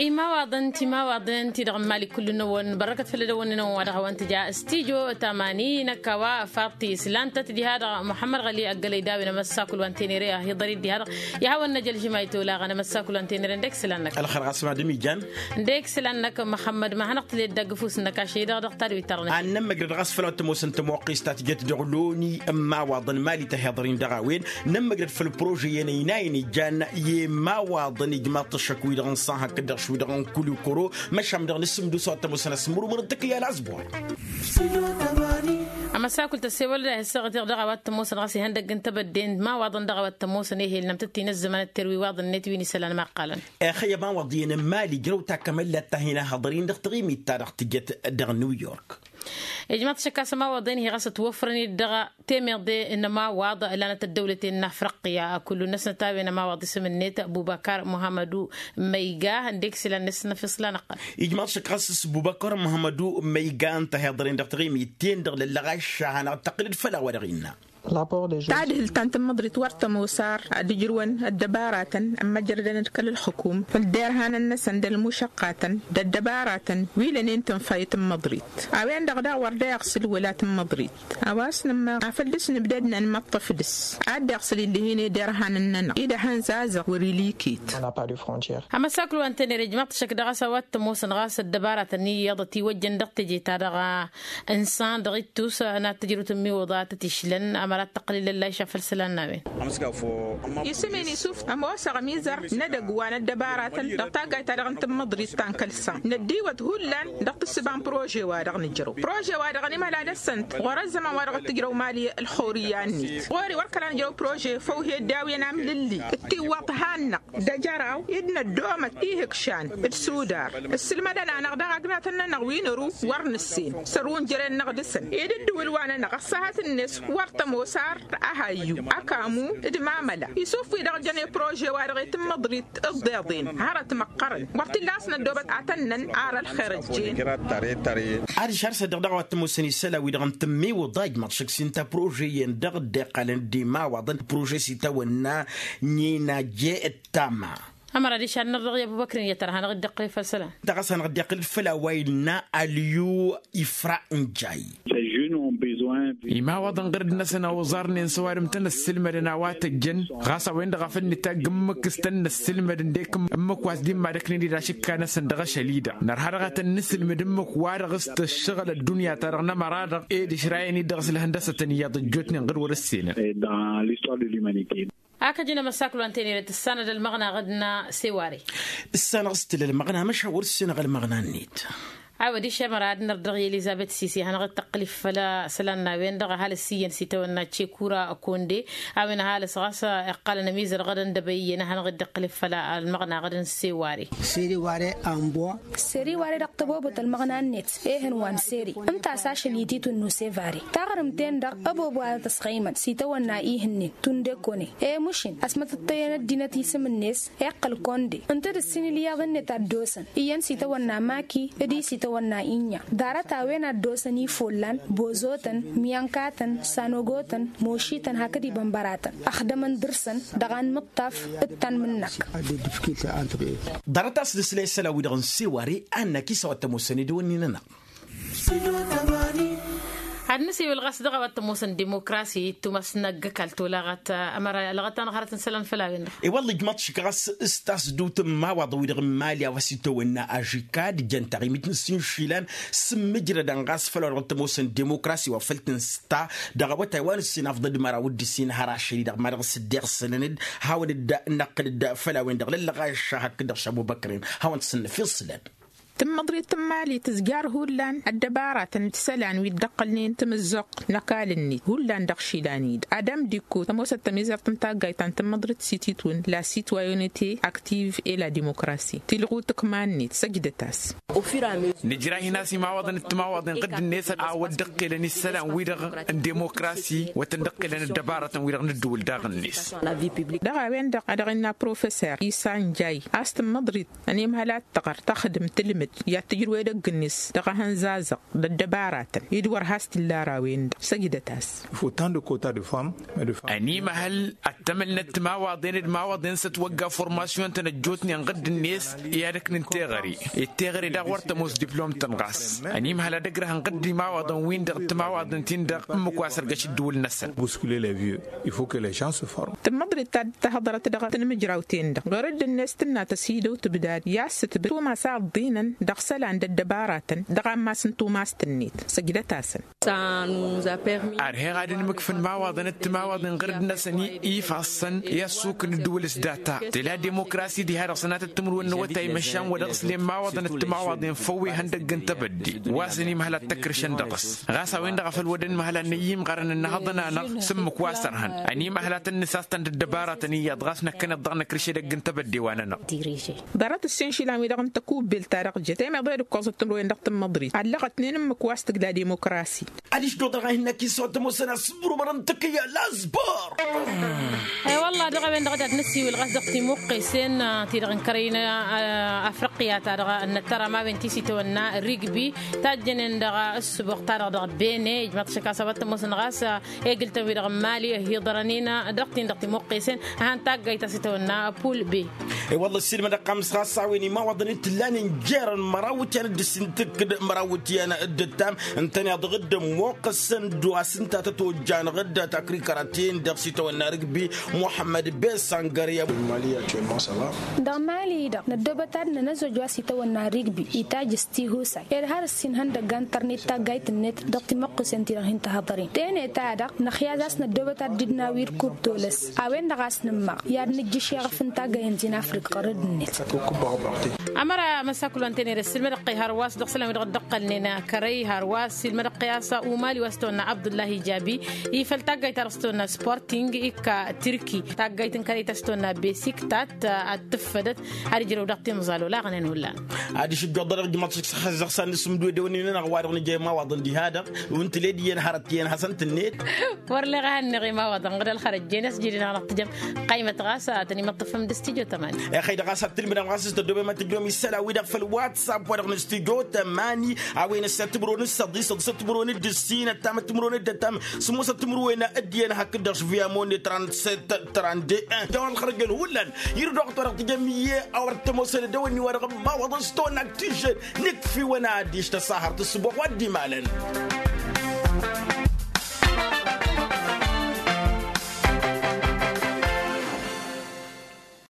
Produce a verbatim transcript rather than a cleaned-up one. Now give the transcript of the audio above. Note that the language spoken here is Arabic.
اي ما وضنتي ما وضنتي رغم مالي كل نون بركة في الدون نون وانت جاء استيجو تمانين كوا فاطي سلان تتدي هذا محمد غلي أقل يداوي نمساكل وانتيني ريا هي ضريد دي هذا يهوى النجل جمايتو لا غنا مساكل وانتيني رندك سلانك الخير اسمع دمي جان ديك سلانك محمد ما هنقتل الدق فوس انك اشي دا دختار ويترنا انا ما قدر غسفل انت موس انت موقي استاتيجت دغلوني اما وضن مالي تهضرين دغاوين نما قدر في البروجي ينايني جان يما وضن جماعه الشكوي دغن صاح كدر شوي دغن كل كرو مش عم دغن اسم دو صوت موس نسمرو مرتك يا الاسبوع اما ساكل تسيول هسه دغوات موس غاسي هندق انت بدين ما وضن دغوات موس نهي لم تتي نزمن التروي وضن نتويني سلان ما قالن اخي ما وضين مالي جروتا كمل هنا حاضرين دغتغيمي تاريخ تجت دغ نيويورك يا جماعة شكا سما وضين هي غاسة توفرني الدغا تيمير دي إنما واضع لنا الدولة النفرقية كل الناس نتابع إنما واضع اسم النت أبو بكر محمد ميجا هنديك سلا الناس نفصل نقل يا جماعة شكا أبو بكر محمد ميجا أنت هضرين دغتغيمي تين دغ للغاش أنا تقلد فلا ورغينا تعدل تانت مضرت ورتم وصار دجروان الدبارات أما جردن كل الحكوم فالدير هان الناس عند المشقات الدبارات ويلن انتم فايت مضريت اوين دغدا وردا يغسل ولا مضريت اواس لما افلس نبدأنا نمط فدس عاد يغسل اللي هنا دير هان الننا اذا هان زازق وريليكيت اما ساكلوا انت رجمت شك دغا سوات موسن غاس الدبارات ني يضتي وجن دقتي تارغا انسان دغيتوس انا تجرت مي وضات تشلن مرات تقليل الله يشفر سلنا وين يسميني سوف أما وسع ميزر ندق وانا الدبارات دقتا قايت على تم مضري تانك لسان ندي وتهولن دقت السبان بروجي وارغ نجرو بروجي وارغ ما لا دسنت ورزما وارغ تجرو مالي الحورياني وري وركلان جرو بروجي فوهي الداوي نعم للي التي واطهانا دجراو يدنا الدومة إيهك شان السودار السلمة دنا نغدا قناتنا نغوين رو ورن السين سرون جرين نغدسن يد الدول وانا نغصهات الناس ورتم وصار أهايو أكامو إدماملا يسوف في درجة بروجي وارغيت مضريت الضيضين هرت مقرن وقت اللاسنا الدوبت عتنن على الخارجين عادي شارس دغدغ وتموسني سلا ويدغن تمي وضاج ماتشك سنتا بروجي يندغ دقالن ديما وضن بروجي سيتا ونا نينا جي التاما أمر دي شان نرغي أبو بكر يترى هنغد دقي فلسلا دغسان غد دقي الفلا ويلنا اليو إفرا انجاي إما وضن غرد نسنا وزارني نسوارم تن السلمة نوات الجن غاسا وين دغفن نتاجمك استن السلمة ديكم أمك واسدين ما دكني دي راشك كان سندغ شليدة نرحرغة النسل مدمك وارغست الشغل الدنيا ترغنا مرادق إيه دي شرايني دغس الهندسة تنياض جوتني غير ورسينا أكجنا مساكل أنتني السنة المغنى غدنا سواري السنة غست المغنى مش هور السنة غير المغنى النيت عودي شمراد نردغي إليزابيث سيسي هنغ تقلف فلا سلنا وين دغ هال السين سيتونا تشيكورا أكوندي أوين هال صغاسا قال نميز غدن دبينا هنغ تقلف فلا المغنى غدن سيواري سيري واري أمبوا سيري واري رقتبوبة المغنى النت إيهن وان سيري أنت أساش ليتيتو إنه سيفاري تغرمتين دغ أبو بوا تسخيما سيتونا إيهن تندكوني إيه مشين أسمت الطيانة دينا تيسم الناس إقل كوندي أنت السين اللي يغني تادوسن إيان سيتونا ماكي إدي سيتونا wana inya darata wena dosani fullan bozotan miyankatan sanogotan moshitan hakadi bambaratan akhdaman dirsan dagan muqtaf ittan minnak darata silsila sala widan siwari annaki sawata musanidunina النسي والغاس دغوات موسن ديمقراطي تمسنا قكلت لغت امر لغت انا خرت سلام فلاوين اي والله جماعه كراس استاس دوت ما وضو يدغ ماليا وسيتو ونا اجيكاد جنتري متنسين شيلان سمجر دنغاس فلغت موسن ديمقراطي وفلتن ستا دغوات تايوان سين افضل مرا ود سين هراشي دغ مرا صديق سنند هاون نقل فلاوين دغ لغاش هك دغ ابو بكر هاون سن فصلن تم مضري تمالي تزجار هولان الدبارات نتسلان ويدقلنين تمزق نقالني هولان دقشيلانيد ادم ديكو تموسة تميزر تمتاقايتان تم مضري سيتيتون لا سيتويونيتي اكتيف الى ديمقراسي تلغو تكماني سجدتاس نجرا هنا سي معوضن التماوضن قد الناس أودق لنا السلام ويرغ الديمقراطي وتندق لنا الدبارة ويرغ الدول داغ الناس دغا وين دغا دغنا بروفيسور إيسان جاي أستم مدريد أني مهلات تقر تخدم تلمت يا تجربة دقنيس دغا هنزازق الدبارة يدور هاست اللارا وين سجدتاس فوتان دو كوتا دو فام أني مهل أتمنى التماوضين الماوضين ستوقع فورماسيون تنجوتني نقد الناس يارك ننتغري التغري دا ورت موس دبلوم تنغاس أني مهل دقره نقد الماوضين وين دغ التماوضين تندغ مكواسر قش الدول نسل bousculer les vieux il faut que les gens se forment تمدري تهضر تدغ تنمجراوتين دغ غرد الناس تنا تسيدو تبداد ياست بتو ما صار دينا دغسل عند الدبارات دغ ما سنتو ما استنيت سجدتاسن أرهي غادي نمكفن ماوضين التماوضين غرد نسني إيفاصن يسوق الدول سداتا تلا ديمقراسي دي هذا سنة التمر والنوتاي مشان ودغسل ماوضين التماوضين فوي هندق تبدي واسني مهلا تكرشن دغس غاسا وين دغ في الودن مهلا نيم قرن النهضنا نغ سمك واسرهن أني مهلا النساس تند الدبارة تنية ضغسنا كنا ضغنا كرشي دق تبدي وانا ضرت السنشي لامي دغم تكوب بالتارق جتي ما ضير كوز التمر وين دغ مدريد علقت اثنين مكواس تقلا ديمقراسي عادش دو دغا هنا كي صوت موسنا صبروا مرنتك يا لازبار اي والله دغا وين دغا نسي والغاز دغتي موقيسين تيرغن كرينا افريقيا ترى ان ترى ما بنتي سيتونا الريغبي تاجن دغا السبوق ترى دغ بيني جماعه شكاسبت موسن غاس اي قلت في دغ مالي هي ضرنينا دغتي دغتي موقيسين هان تاغايتا سيتونا بول بي اي والله السينما دغ خمس خاصه ويني ما وضني تلاني نجير مراوتي انا دسنتك مراوتي انا الدتام انتني ضغد موقسن دواسنتا تتوجان غدا تاكري كراتين دغ سيتونا ريغبي محمد بن سانغاريا Mali actuellement ça va. Dans Mali da na dobatar na nazo jwasi ta wana rigbi ita jisti husa er har sin handa gantarni ta gait net dokti makko sentira hinta hadarin tene ta da na khiyazas na dobatar didna wir kub toles awen da gas nma yar ni jishi finta gayen zin afrika qarad net amara masakul antene resil marqi harwas dok salam dok daqalnina karay harwas sil marqi asa umali wastona abdullah jabi ifalta gait arstona sporting ikka turki ta gait kari tastona basic tat atfadت هرجرو دقتي مزالو لا غنن ولا عادي شو بيقدر جماعتك خزخ سان سمدو دوني انا غوار جاي ما وضن دي هذا وانت ليدي هرتين حسنت النيت ورلي غنغي ما وضن غير الخرج جينس جينا نقتجم قيمه غاسه تاني ما طفم دستيجو تمام يا اخي غاسه تلمي غاسه تدوب ما تجومي السلا ويدا في الواتساب ورغ نستيجو ثمانية اوين ستبرون الصديق ستبرون الدسين تام تمرون الدتام سمو ستمرو وين ادينا هكذا فيا موني ثلاثة وثلاثين ثلاثة وثلاثين دون الخرج الهولن يردو دكتور جميع اور تموسل دوني ورغ ما وضستون اكتيشن نكفي وناديش تسهر تصبح ودي مالن